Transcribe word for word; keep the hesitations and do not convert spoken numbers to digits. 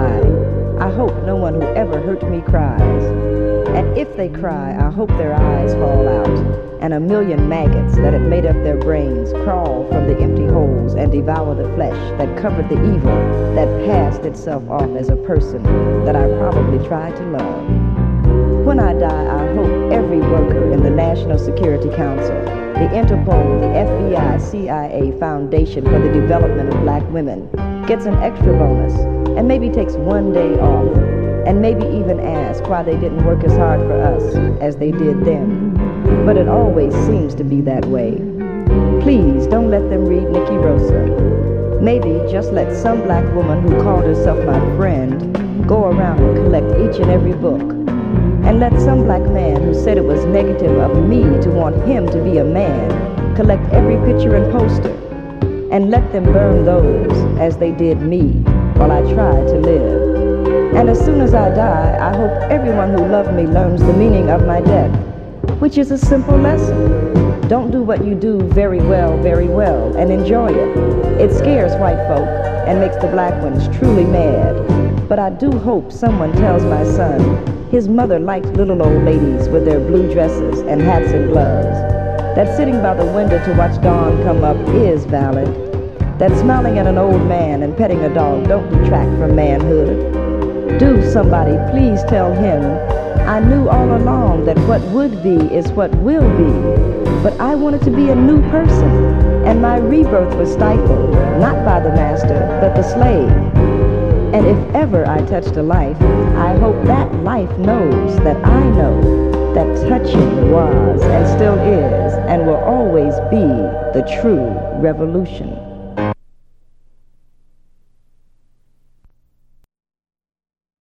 die, I hope no one who ever hurt me cries. And if they cry, I hope their eyes fall out, and a million maggots that had made up their brains crawl from the empty holes and devour the flesh that covered the evil that passed itself off as a person that I probably tried to love. When I die, I hope every worker in the National Security Council, the Interpol, the F B I, C I A Foundation for the Development of Black Women gets an extra bonus and maybe takes one day off, and maybe even ask why they didn't work as hard for us as they did them. But it always seems to be that way. Please don't let them read Nikki Rosa. Maybe just let some black woman who called herself my friend go around and collect each and every book. And let some black man who said it was negative of me to want him to be a man collect every picture and poster. And let them burn those as they did me while I tried to live. And as soon as I die, I hope everyone who loved me learns the meaning of my death, which is a simple lesson. Don't do what you do very well, very well, and enjoy it. It scares white folk and makes the black ones truly mad. But I do hope someone tells my son his mother liked little old ladies with their blue dresses and hats and gloves. That sitting by the window to watch dawn come up is valid. That smiling at an old man and petting a dog don't detract from manhood. Do somebody please tell him I knew all along that what would be is what will be, but I wanted to be a new person, and my rebirth was stifled, not by the master, but the slave. And if ever I touched a life, I hope that life knows that I know that touching was and still is and will always be the true revolution.